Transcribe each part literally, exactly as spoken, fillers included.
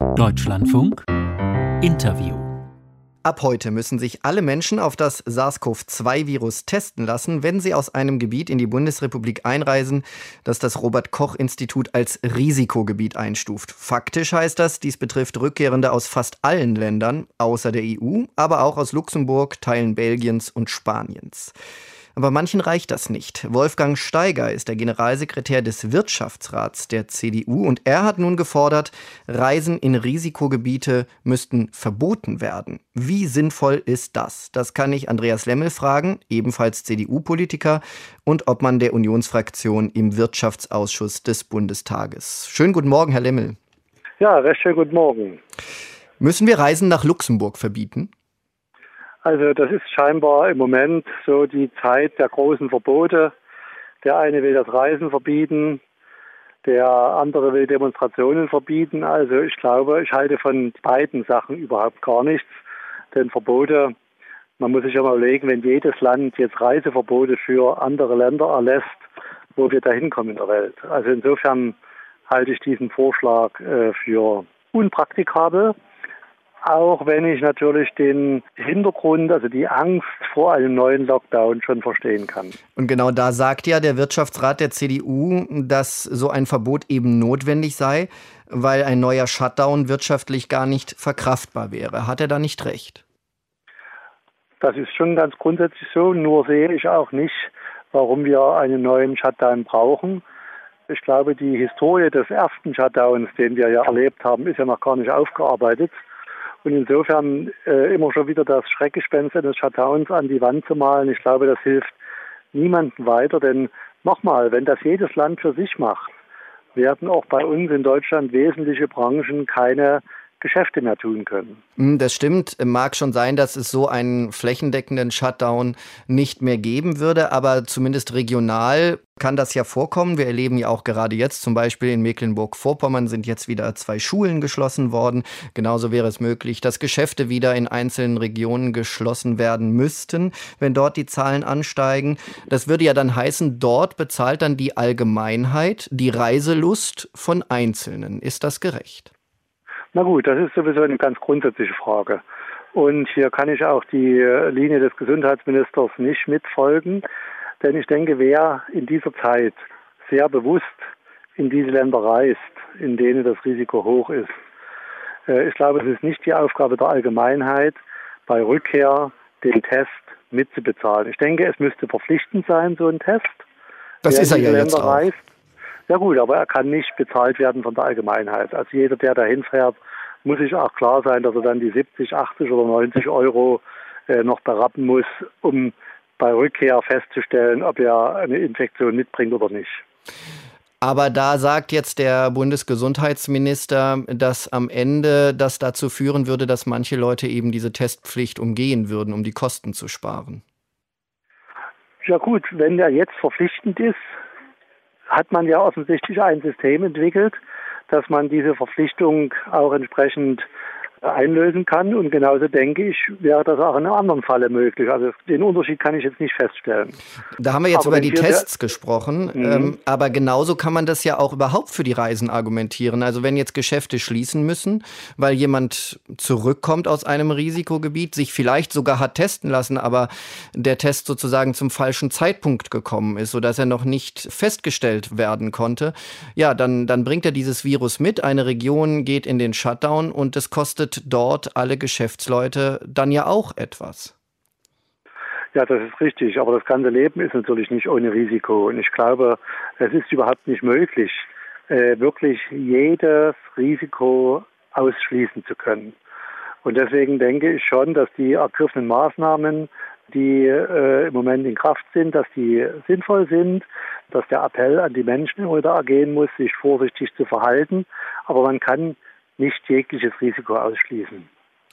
Deutschlandfunk Interview. Ab heute müssen sich alle Menschen auf das SARS-C o V zwei Virus testen lassen, wenn sie aus einem Gebiet in die Bundesrepublik einreisen, das das Robert-Koch-Institut als Risikogebiet einstuft. Faktisch heißt das, dies betrifft Rückkehrende aus fast allen Ländern, außer der E U, aber auch aus Luxemburg, Teilen Belgiens und Spaniens. Aber manchen reicht das nicht. Wolfgang Steiger ist der Generalsekretär des Wirtschaftsrats der C D U und er hat nun gefordert, Reisen in Risikogebiete müssten verboten werden. Wie sinnvoll ist das? Das kann ich Andreas Lemmel fragen, ebenfalls C D U-Politiker und Obmann der Unionsfraktion im Wirtschaftsausschuss des Bundestages. Schönen guten Morgen, Herr Lemmel. Ja, recht schönen guten Morgen. Müssen wir Reisen nach Luxemburg verbieten? Also das ist scheinbar im Moment so die Zeit der großen Verbote. Der eine will das Reisen verbieten, der andere will Demonstrationen verbieten. Also ich glaube, ich halte von beiden Sachen überhaupt gar nichts. Denn Verbote, man muss sich ja mal überlegen, wenn jedes Land jetzt Reiseverbote für andere Länder erlässt, wo wir da hinkommen in der Welt. Also insofern halte ich diesen Vorschlag äh, für unpraktikabel. Auch wenn ich natürlich den Hintergrund, also die Angst vor einem neuen Lockdown schon verstehen kann. Und genau da sagt ja der Wirtschaftsrat der C D U, dass so ein Verbot eben notwendig sei, weil ein neuer Shutdown wirtschaftlich gar nicht verkraftbar wäre. Hat er da nicht recht? Das ist schon ganz grundsätzlich so, nur sehe ich auch nicht, warum wir einen neuen Shutdown brauchen. Ich glaube, die Historie des ersten Shutdowns, den wir ja erlebt haben, ist ja noch gar nicht aufgearbeitet. Und insofern äh, immer schon wieder das Schreckgespenst eines Shutdowns an die Wand zu malen, ich glaube, das hilft niemandem weiter. Denn nochmal, wenn das jedes Land für sich macht, werden auch bei uns in Deutschland wesentliche Branchen keine Geschäfte mehr tun können. Das stimmt. Mag schon sein, dass es so einen flächendeckenden Shutdown nicht mehr geben würde, aber zumindest regional kann das ja vorkommen. Wir erleben ja auch gerade jetzt, zum Beispiel in Mecklenburg-Vorpommern sind jetzt wieder zwei Schulen geschlossen worden. Genauso wäre es möglich, dass Geschäfte wieder in einzelnen Regionen geschlossen werden müssten, wenn dort die Zahlen ansteigen. Das würde ja dann heißen, dort bezahlt dann die Allgemeinheit die Reiselust von Einzelnen. Ist das gerecht? Na gut, das ist sowieso eine ganz grundsätzliche Frage. Und hier kann ich auch die Linie des Gesundheitsministers nicht mitfolgen. Denn ich denke, wer in dieser Zeit sehr bewusst in diese Länder reist, in denen das Risiko hoch ist, ich glaube, es ist nicht die Aufgabe der Allgemeinheit, bei Rückkehr den Test mitzubezahlen. Ich denke, es müsste verpflichtend sein, so ein Test. Das ist er ja jetzt auch. Reist. Ja gut, aber er kann nicht bezahlt werden von der Allgemeinheit. Also jeder, der da hinfährt, muss sich auch klar sein, dass er dann die siebzig, achtzig oder neunzig Euro äh, noch berappen muss, um bei Rückkehr festzustellen, ob er eine Infektion mitbringt oder nicht. Aber da sagt jetzt der Bundesgesundheitsminister, dass am Ende das dazu führen würde, dass manche Leute eben diese Testpflicht umgehen würden, um die Kosten zu sparen. Ja gut, wenn der jetzt verpflichtend ist, hat man ja offensichtlich ein System entwickelt, dass man diese Verpflichtung auch entsprechend einlösen kann. Und genauso denke ich, wäre das auch in einem anderen Falle möglich. Also den Unterschied kann ich jetzt nicht feststellen. Da haben wir jetzt aber über die Tests der, gesprochen. Mhm. Ähm, aber genauso kann man das ja auch überhaupt für die Reisen argumentieren. Also wenn jetzt Geschäfte schließen müssen, weil jemand zurückkommt aus einem Risikogebiet, sich vielleicht sogar hat testen lassen, aber der Test sozusagen zum falschen Zeitpunkt gekommen ist, sodass er noch nicht festgestellt werden konnte, ja, dann, dann bringt er dieses Virus mit. Eine Region geht in den Shutdown und es kostet dort alle Geschäftsleute dann ja auch etwas. Ja, das ist richtig. Aber das ganze Leben ist natürlich nicht ohne Risiko. Und ich glaube, es ist überhaupt nicht möglich, äh, wirklich jedes Risiko ausschließen zu können. Und deswegen denke ich schon, dass die ergriffenen Maßnahmen, die äh, im Moment in Kraft sind, dass die sinnvoll sind, dass der Appell an die Menschen wieder ergehen muss, sich vorsichtig zu verhalten. Aber man kann nicht jegliches Risiko ausschließen.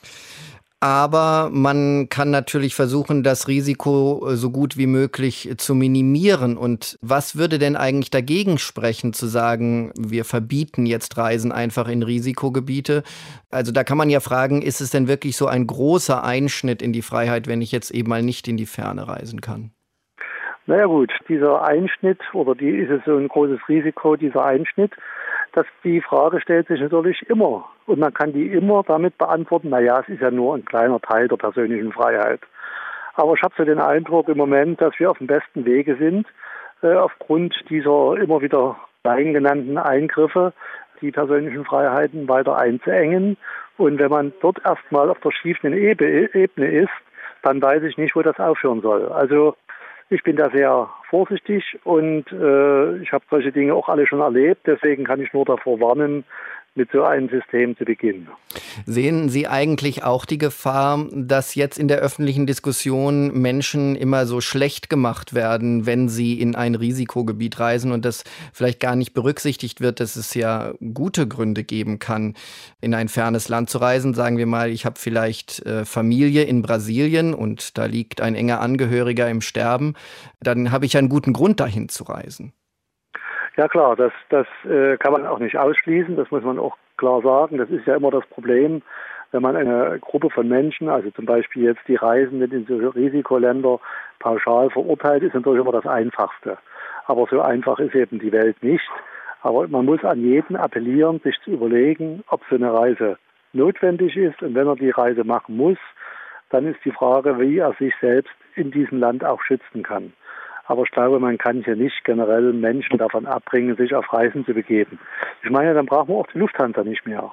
Aber man kann natürlich versuchen, das Risiko so gut wie möglich zu minimieren. Und was würde denn eigentlich dagegen sprechen, zu sagen, wir verbieten jetzt Reisen einfach in Risikogebiete? Also da kann man ja fragen, ist es denn wirklich so ein großer Einschnitt in die Freiheit, wenn ich jetzt eben mal nicht in die Ferne reisen kann? Naja gut, dieser Einschnitt, oder die ist es so ein großes Risiko, dieser Einschnitt. dass die Frage stellt sich natürlich immer. Und man kann die immer damit beantworten, naja, es ist ja nur ein kleiner Teil der persönlichen Freiheit. Aber ich habe so den Eindruck im Moment, dass wir auf dem besten Wege sind, äh, aufgrund dieser immer wieder klein genannten Eingriffe, die persönlichen Freiheiten weiter einzuengen. Und wenn man dort erstmal auf der schiefen Ebene ist, dann weiß ich nicht, wo das aufhören soll. Also ich bin da sehr vorsichtig und äh, ich habe solche Dinge auch alle schon erlebt. Deswegen kann ich nur davor warnen, mit so einem System zu beginnen. Sehen Sie eigentlich auch die Gefahr, dass jetzt in der öffentlichen Diskussion Menschen immer so schlecht gemacht werden, wenn sie in ein Risikogebiet reisen und das vielleicht gar nicht berücksichtigt wird, dass es ja gute Gründe geben kann, in ein fernes Land zu reisen? Sagen wir mal, ich habe vielleicht äh, Familie in Brasilien und da liegt ein enger Angehöriger im Sterben. Dann habe ich einen guten Grund, dahin zu reisen. Ja klar, das, das äh, kann man auch nicht ausschließen, das muss man auch klar sagen. Das ist ja immer das Problem, wenn man eine Gruppe von Menschen, also zum Beispiel jetzt die Reisenden in so Risikoländer pauschal verurteilt, ist natürlich immer das Einfachste. Aber so einfach ist eben die Welt nicht. Aber man muss an jeden appellieren, sich zu überlegen, ob so eine Reise notwendig ist. Und wenn er die Reise machen muss, dann ist die Frage, wie er sich selbst in diesem Land auch schützen kann. Aber ich glaube, man kann hier nicht generell Menschen davon abbringen, sich auf Reisen zu begeben. Ich meine, dann brauchen wir auch die Lufthansa nicht mehr.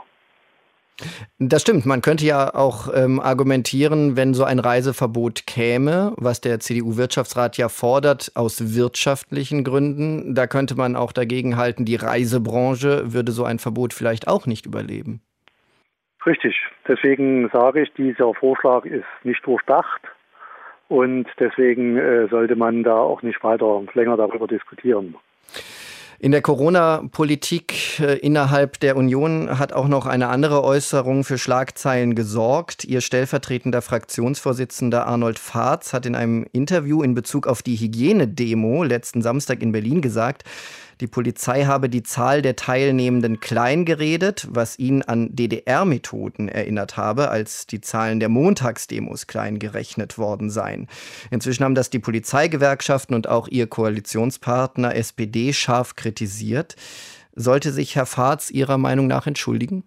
Das stimmt. Man könnte ja auch ähm, argumentieren, wenn so ein Reiseverbot käme, was der C D U-Wirtschaftsrat ja fordert, aus wirtschaftlichen Gründen. Da könnte man auch dagegen halten, die Reisebranche würde so ein Verbot vielleicht auch nicht überleben. Richtig. Deswegen sage ich, dieser Vorschlag ist nicht durchdacht. Und deswegen äh, sollte man da auch nicht weiter länger darüber diskutieren. In der Corona-Politik äh, innerhalb der Union hat auch noch eine andere Äußerung für Schlagzeilen gesorgt. Ihr stellvertretender Fraktionsvorsitzender Arnold Fahrz hat in einem Interview in Bezug auf die Hygienedemo letzten Samstag in Berlin gesagt, die Polizei habe die Zahl der Teilnehmenden klein geredet, was ihn an D D R-Methoden erinnert habe, als die Zahlen der Montagsdemos klein gerechnet worden seien. Inzwischen haben das die Polizeigewerkschaften und auch ihr Koalitionspartner S P D scharf kritisiert. Sollte sich Herr Fahrz Ihrer Meinung nach entschuldigen?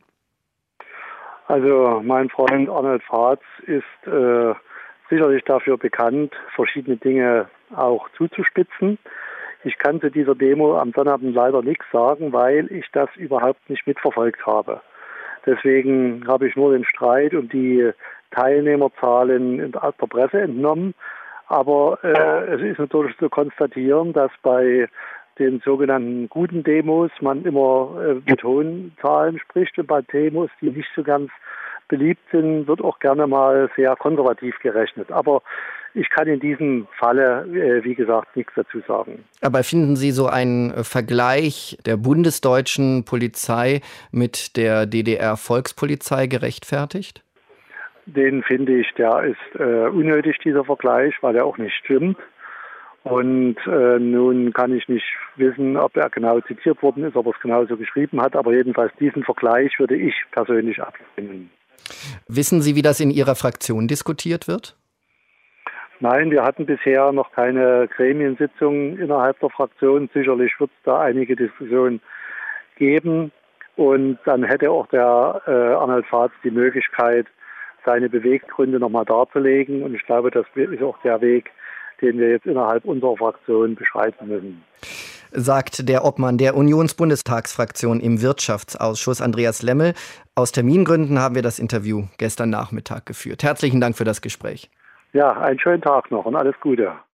Also mein Freund Arnold Fahrz ist äh, sicherlich dafür bekannt, verschiedene Dinge auch zuzuspitzen. Ich kann zu dieser Demo am Sonnabend leider nichts sagen, weil ich das überhaupt nicht mitverfolgt habe. Deswegen habe ich nur den Streit um die Teilnehmerzahlen in der Presse entnommen. Aber äh, es ist natürlich zu konstatieren, dass bei den sogenannten guten Demos man immer äh, mit hohen Zahlen spricht und bei Demos, die nicht so ganz beliebt sind, wird auch gerne mal sehr konservativ gerechnet. Aber ich kann in diesem Falle, äh, wie gesagt, nichts dazu sagen. Aber finden Sie so einen äh, Vergleich der bundesdeutschen Polizei mit der D D R-Volkspolizei gerechtfertigt? Den finde ich, der ist äh, unnötig, dieser Vergleich, weil er auch nicht stimmt. Und äh, nun kann ich nicht wissen, ob er genau zitiert worden ist, ob er es genauso geschrieben hat. Aber jedenfalls diesen Vergleich würde ich persönlich ablehnen. Wissen Sie, wie das in Ihrer Fraktion diskutiert wird? Nein, wir hatten bisher noch keine Gremiensitzung innerhalb der Fraktion. Sicherlich wird es da einige Diskussionen geben. Und dann hätte auch der äh, Arnold Fahrz die Möglichkeit, seine Beweggründe nochmal darzulegen. Und ich glaube, das ist auch der Weg, den wir jetzt innerhalb unserer Fraktion beschreiten müssen. Sagt der Obmann der Unionsbundestagsfraktion im Wirtschaftsausschuss, Andreas Lemmel. Aus Termingründen haben wir das Interview gestern Nachmittag geführt. Herzlichen Dank für das Gespräch. Ja, einen schönen Tag noch und alles Gute.